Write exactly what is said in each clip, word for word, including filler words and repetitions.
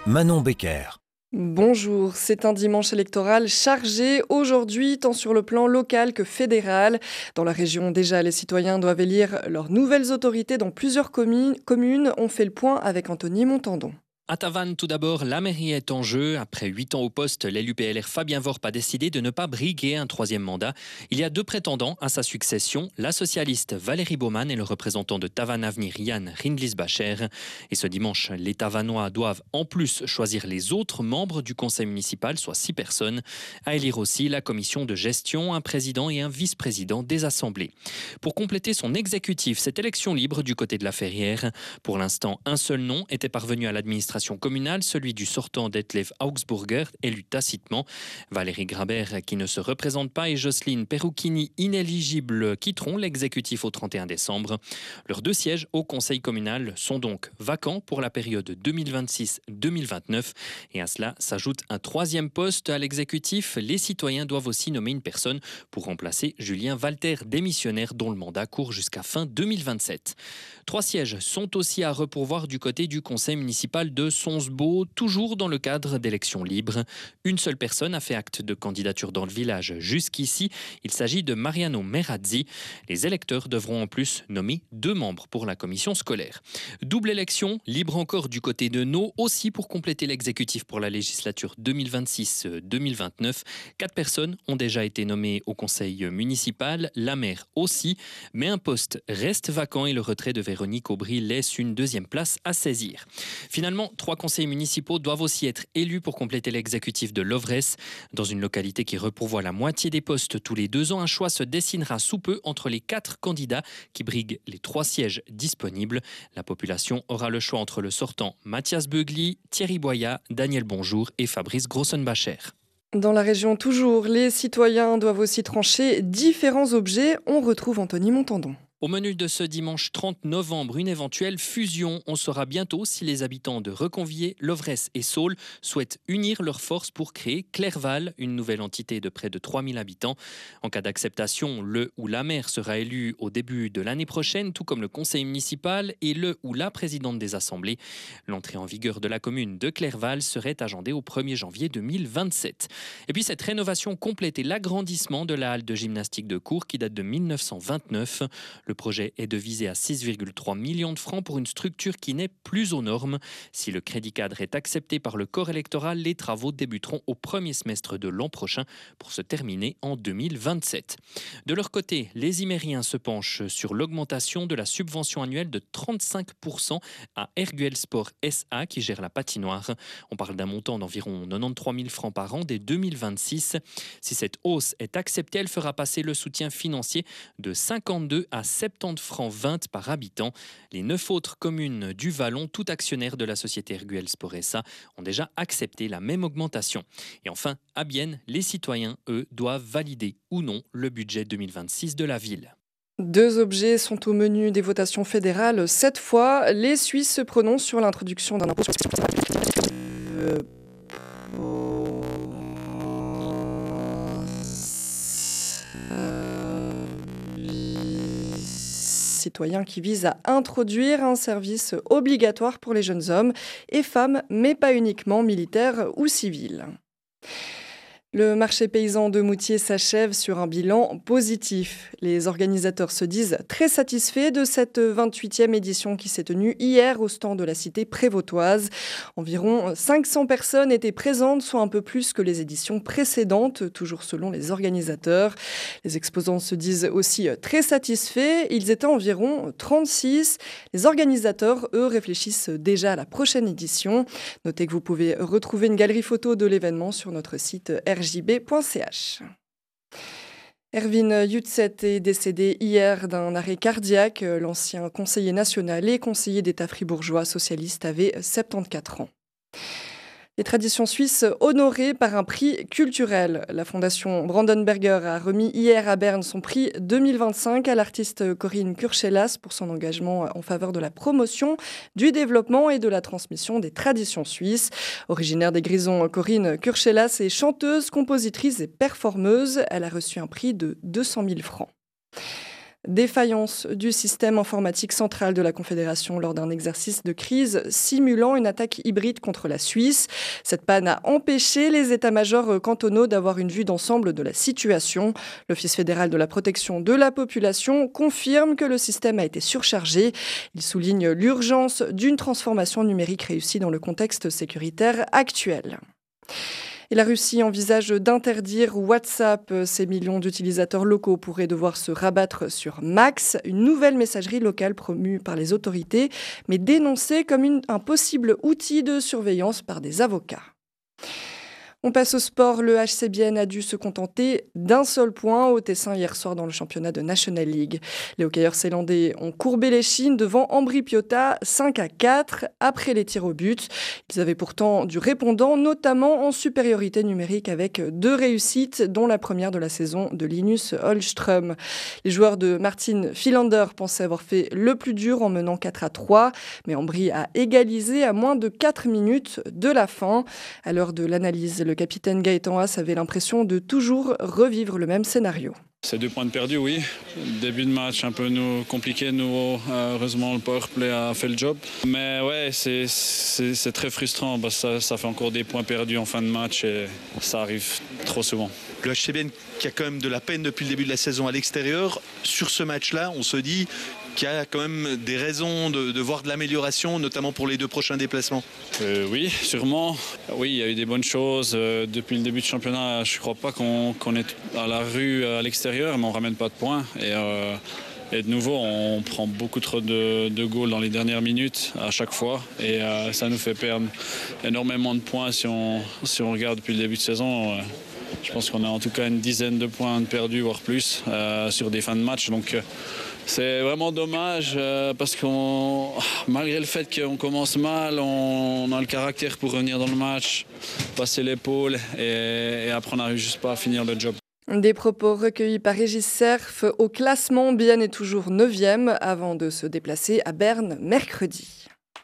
Manon Becker. Bonjour, c'est un dimanche électoral chargé aujourd'hui, tant sur le plan local que fédéral. Dans la région, déjà, les citoyens doivent élire leurs nouvelles autorités dans plusieurs communes. communes. On fait le point avec Anthony Montandon. À Tavannes, tout d'abord, la mairie est en jeu. Après huit ans au poste, l'élu P L R Fabien Worp a décidé de ne pas briguer un troisième mandat. Il y a deux prétendants à sa succession, la socialiste Valérie Baumann et le représentant de Tavannes Avenir Yann Rindlis-Bacher. Et ce dimanche, les Tavannois doivent en plus choisir les autres membres du conseil municipal, soit six personnes. À élire aussi la commission de gestion, un président et un vice-président des assemblées. Pour compléter son exécutif, cette élection libre du côté de la Ferrière. Pour l'instant, un seul nom était parvenu à l'administration communale, celui du sortant Detlef Augsburger, élu tacitement. Valérie Grabert, qui ne se représente pas, et Jocelyne Perouchini, inéligible, quitteront l'exécutif au trente et un décembre. Leurs deux sièges au conseil communal sont donc vacants pour la période deux mille vingt-six deux mille vingt-neuf. Et à cela s'ajoute un troisième poste à l'exécutif. Les citoyens doivent aussi nommer une personne pour remplacer Julien Walter, démissionnaire, dont le mandat court jusqu'à fin deux mille vingt-sept. Trois sièges sont aussi à repourvoir du côté du conseil municipal de Sonsbeau, toujours dans le cadre d'élections libres. Une seule personne a fait acte de candidature dans le village jusqu'ici. Il s'agit de Mariano Merazzi. Les électeurs devront en plus nommer deux membres pour la commission scolaire. Double élection, libre encore du côté de Nau, aussi pour compléter l'exécutif pour la législature deux mille vingt-six deux mille vingt-neuf. Quatre personnes ont déjà été nommées au conseil municipal, la maire aussi, mais un poste reste vacant et le retrait de Véronique Aubry laisse une deuxième place à saisir. Finalement, trois conseillers municipaux doivent aussi être élus pour compléter l'exécutif de Lovresse. Dans une localité qui repourvoit la moitié des postes tous les deux ans, un choix se dessinera sous peu entre les quatre candidats qui briguent les trois sièges disponibles. La population aura le choix entre le sortant Mathias Beugli, Thierry Boyat, Daniel Bonjour et Fabrice Grossenbacher. Dans la région toujours, les citoyens doivent aussi trancher différents objets. On retrouve Anthony Montandon. Au menu de ce dimanche trente novembre, une éventuelle fusion. On saura bientôt si les habitants de Reconvier, Lovresse et Saules souhaitent unir leurs forces pour créer Clerval, une nouvelle entité de près de trois mille habitants. En cas d'acceptation, le ou la maire sera élu au début de l'année prochaine, tout comme le conseil municipal et le ou la présidente des assemblées. L'entrée en vigueur de la commune de Clerval serait agendée au premier janvier deux mille vingt-sept. Et puis cette rénovation complète et l'agrandissement de la halle de gymnastique de Cours qui date de mille neuf cent vingt-neuf. Le projet est de viser à six virgule trois millions de francs pour une structure qui n'est plus aux normes. Si le crédit cadre est accepté par le corps électoral, les travaux débuteront au premier semestre de l'an prochain pour se terminer en deux mille vingt-sept. De leur côté, les Imériens se penchent sur l'augmentation de la subvention annuelle de trente-cinq pour cent à Erguel Sport S A qui gère la patinoire. On parle d'un montant d'environ quatre-vingt-treize mille francs par an dès deux mille vingt-six. Si cette hausse est acceptée, elle fera passer le soutien financier de cinquante-deux à soixante-dix francs vingt par habitant. Les neuf autres communes du Vallon, tout actionnaires de la société Erguel Sport S A, ont déjà accepté la même augmentation. Et enfin, à Bienne, les citoyens, eux, doivent valider ou non le budget deux mille vingt-six de la ville. Deux objets sont au menu des votations fédérales. Cette fois, les Suisses se prononcent sur l'introduction d'un impôt sur les citoyens qui vise à introduire un service obligatoire pour les jeunes hommes et femmes, mais pas uniquement militaires ou civils. Le marché paysan de Moutier s'achève sur un bilan positif. Les organisateurs se disent très satisfaits de cette vingt-huitième édition qui s'est tenue hier au stand de la cité prévôtoise. Environ cinq cents personnes étaient présentes, soit un peu plus que les éditions précédentes, toujours selon les organisateurs. Les exposants se disent aussi très satisfaits. Ils étaient environ trente-six. Les organisateurs, eux, réfléchissent déjà à la prochaine édition. Notez que vous pouvez retrouver une galerie photo de l'événement sur notre site r j b point c h. Erwin Yutzet est décédé hier d'un arrêt cardiaque. L'ancien conseiller national et conseiller d'État fribourgeois socialiste avait soixante-quatorze ans. Les traditions suisses honorées par un prix culturel. La fondation Brandenberger a remis hier à Berne son prix deux mille vingt-cinq à l'artiste Corinne Kurchelas pour son engagement en faveur de la promotion, du développement et de la transmission des traditions suisses. Originaire des Grisons, Corinne Kurchelas est chanteuse, compositrice et performeuse. Elle a reçu un prix de deux cent mille francs. Défaillance du système informatique central de la Confédération lors d'un exercice de crise simulant une attaque hybride contre la Suisse. Cette panne a empêché les états-majors cantonaux d'avoir une vue d'ensemble de la situation. L'Office fédéral de la protection de la population confirme que le système a été surchargé. Il souligne l'urgence d'une transformation numérique réussie dans le contexte sécuritaire actuel. Et la Russie envisage d'interdire WhatsApp. Ces millions d'utilisateurs locaux pourraient devoir se rabattre sur Max, une nouvelle messagerie locale promue par les autorités, mais dénoncée comme une, un possible outil de surveillance par des avocats. On passe au sport. Le H C Bienne a dû se contenter d'un seul point au Tessin hier soir dans le championnat de National League. Les hockeyeurs zélandais ont courbé les chines devant Ambri Piotta cinq à quatre après les tirs au but. Ils avaient pourtant du répondant, notamment en supériorité numérique avec deux réussites, dont la première de la saison de Linus Holmström. Les joueurs de Martin Philander pensaient avoir fait le plus dur en menant quatre à trois, mais Ambri a égalisé à moins de quatre minutes de la fin. À l'heure de l'analyse, le capitaine Gaëtan Haas avait l'impression de toujours revivre le même scénario. C'est deux points de perdu, oui. Début de match un peu nous, compliqué, nouveau. Heureusement, le powerplay a fait le job. Mais ouais, c'est, c'est, c'est très frustrant parce que ça, ça fait encore des points perdus en fin de match et ça arrive trop souvent. Le H C Bienne qui a quand même de la peine depuis le début de la saison à l'extérieur. Sur ce match-là, on se dit qu'il y a quand même des raisons de, de voir de l'amélioration, notamment pour les deux prochains déplacements. Euh, oui, sûrement. Oui, il y a eu des bonnes choses. Euh, depuis le début du championnat, je ne crois pas qu'on, qu'on est à la rue à l'extérieur, mais on ne ramène pas de points. Et, euh, et de nouveau, on prend beaucoup trop de, de goals dans les dernières minutes à chaque fois. Et euh, ça nous fait perdre énormément de points si on, si on regarde depuis le début de saison. Euh, je pense qu'on a en tout cas une dizaine de points de perdus, voire plus, euh, sur des fins de match. Donc, euh, c'est vraiment dommage euh, parce que malgré le fait qu'on commence mal, on, on a le caractère pour revenir dans le match, passer l'épaule et, et après on n'arrive juste pas à finir le job. Des propos recueillis par Régis Cerf. Au classement, Bienne est toujours neuvième avant de se déplacer à Berne mercredi.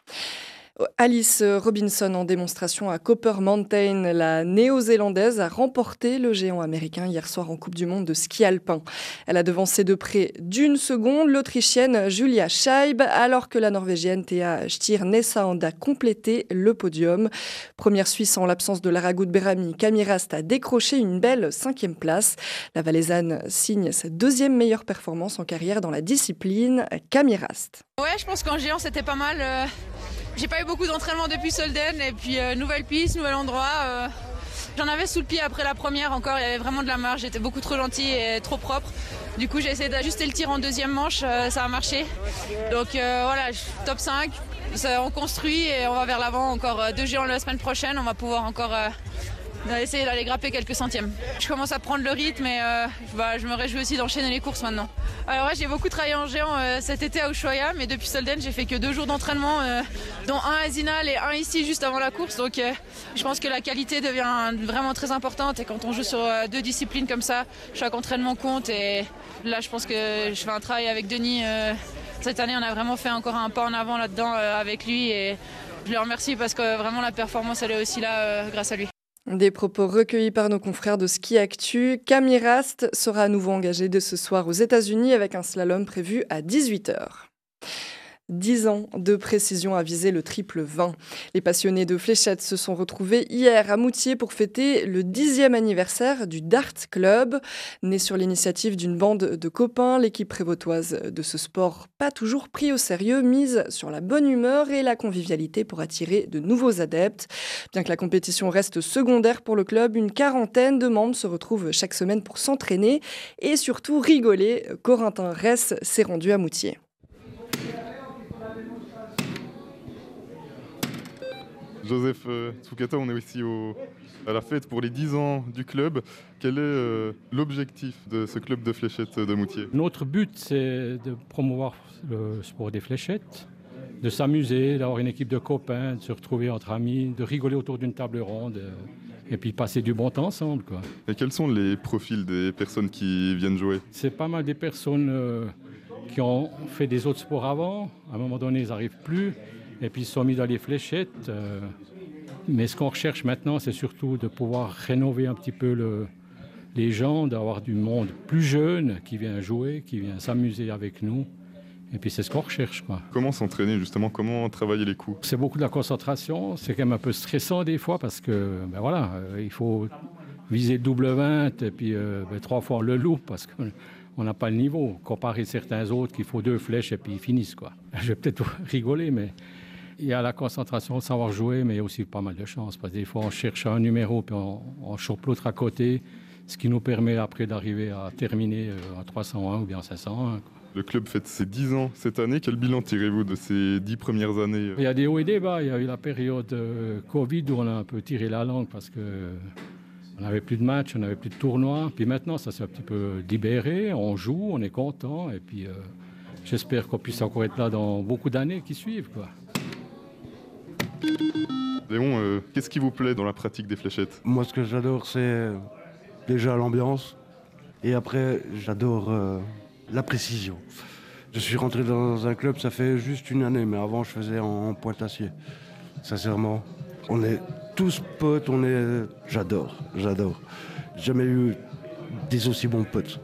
Alice Robinson en démonstration à Copper Mountain. La néo-zélandaise a remporté le géant américain hier soir en Coupe du Monde de ski alpin. Elle a devancé de près d'une seconde l'Autrichienne Julia Scheib, alors que la Norvégienne Thea Stier-Nessand a complété le podium. Première Suisse en l'absence de Lara Gutberami, Camille Rast a décroché une belle cinquième place. La Valaisanne signe sa deuxième meilleure performance en carrière dans la discipline. Camille Rast. Ouais, je pense qu'en géant c'était pas mal. Euh... J'ai pas eu beaucoup d'entraînement depuis Solden et puis euh, nouvelle piste, nouvel endroit. Euh, j'en avais sous le pied après la première encore, il y avait vraiment de la marge, j'étais beaucoup trop gentille et trop propre. Du coup j'ai essayé d'ajuster le tir en deuxième manche, euh, ça a marché. Donc euh, voilà, top cinq, ça, on construit et on va vers l'avant. Encore euh, deux géants la semaine prochaine, on va pouvoir encore euh, essayer d'aller grapper quelques centièmes. Je commence à prendre le rythme et euh, bah, je me réjouis aussi d'enchaîner les courses maintenant. Alors ouais, j'ai beaucoup travaillé en géant euh, cet été à Ushuaia, mais depuis Solden j'ai fait que deux jours d'entraînement, euh, dont un à Zinal et un ici juste avant la course. Donc euh, je pense que la qualité devient vraiment très importante et quand on joue sur euh, deux disciplines comme ça, chaque entraînement compte. Et là je pense que je fais un travail avec Denis. Euh, cette année on a vraiment fait encore un pas en avant là-dedans euh, avec lui et je le remercie parce que vraiment la performance elle est aussi là euh, grâce à lui. Des propos recueillis par nos confrères de Ski Actu. Camille Rast sera à nouveau engagée dès ce soir aux États-Unis avec un slalom prévu à dix-huit heures. dix ans de précision à viser le triple vingt. Les passionnés de fléchettes se sont retrouvés hier à Moutier pour fêter le dixième anniversaire du Dart Club. Né sur l'initiative d'une bande de copains, l'équipe prévôtoise de ce sport pas toujours pris au sérieux mise sur la bonne humeur et la convivialité pour attirer de nouveaux adeptes. Bien que la compétition reste secondaire pour le club, une quarantaine de membres se retrouvent chaque semaine pour s'entraîner et surtout rigoler. Corentin Ress s'est rendu à Moutier. Joseph euh, Tsukata, on est ici au, à la fête pour les dix ans du club. Quel est euh, l'objectif de ce club de fléchettes de Moutier ? Notre but, c'est de promouvoir le sport des fléchettes, de s'amuser, d'avoir une équipe de copains, de se retrouver entre amis, de rigoler autour d'une table ronde euh, et puis passer du bon temps ensemble, quoi. Et quels sont les profils des personnes qui viennent jouer ? C'est pas mal des personnes euh, qui ont fait des autres sports avant. À un moment donné, ils n'arrivent plus. Et puis ils se sont mis dans les fléchettes. Euh, mais ce qu'on recherche maintenant, c'est surtout de pouvoir rénover un petit peu le, les gens, d'avoir du monde plus jeune qui vient jouer, qui vient s'amuser avec nous. Et puis c'est ce qu'on recherche, quoi. Comment s'entraîner justement? Comment travailler les coups? C'est beaucoup de la concentration. C'est quand même un peu stressant des fois parce que ben voilà, euh, il faut viser le double vingt et puis euh, ben, trois fois le loup parce qu'on n'a pas le niveau. Comparé à certains autres qu'il faut deux flèches et puis ils finissent, quoi. Je vais peut-être rigoler, mais il y a la concentration, de savoir jouer, mais il y a aussi pas mal de chance. Parce que des fois on cherche un numéro puis on, on chope l'autre à côté, ce qui nous permet après d'arriver à terminer à trois cent un ou bien cinq cent un, quoi. Le club fête ses dix ans cette année. Quel bilan tirez-vous de ces dix premières années? Il y a des hauts et des bas. Il y a eu la période euh, Covid où on a un peu tiré la langue parce qu'on n'avait plus de matchs, on n'avait plus de tournois. Puis maintenant, ça s'est un petit peu libéré. On joue, on est content. Et puis, euh, j'espère qu'on puisse encore être là dans beaucoup d'années qui suivent, quoi. Léon, euh, qu'est-ce qui vous plaît dans la pratique des fléchettes? Moi, ce que j'adore, c'est déjà l'ambiance. Et après, j'adore... Euh... la précision. Je suis rentré dans un club, ça fait juste une année, mais avant je faisais en pointe-acier. Sincèrement, on est tous potes, on est... J'adore, j'adore. J'ai jamais eu des aussi bons potes.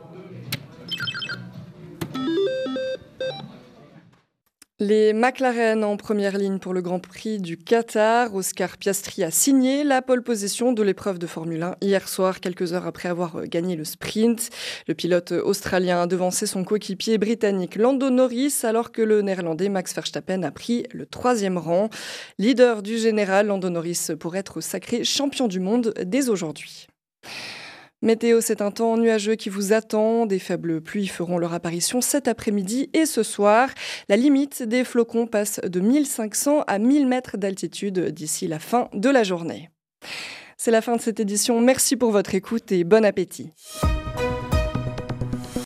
Les McLaren en première ligne pour le Grand Prix du Qatar. Oscar Piastri a signé la pole position de l'épreuve de Formule un hier soir, quelques heures après avoir gagné le sprint. Le pilote australien a devancé son coéquipier britannique Lando Norris, alors que le néerlandais Max Verstappen a pris le troisième rang. Leader du général, Lando Norris pourrait être sacré champion du monde dès aujourd'hui. Météo, c'est un temps nuageux qui vous attend. Des faibles pluies feront leur apparition cet après-midi et ce soir. La limite des flocons passe de mille cinq cents à mille mètres d'altitude d'ici la fin de la journée. C'est la fin de cette édition. Merci pour votre écoute et bon appétit.